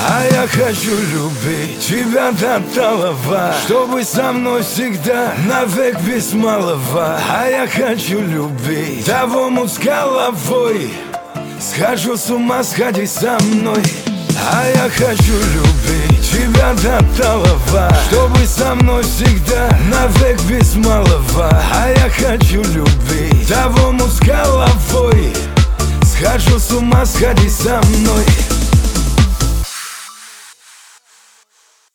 А я хочу любить тебя до талого, чтобы со мной всегда навек без малого. А я хочу любить того мут с головой, схожу с ума, сходи со мной. А я хочу любить тебя до талого, чтобы со мной всегда навек без малого. А я хочу любить того мут с головой, схожу с ума, сходи со мной.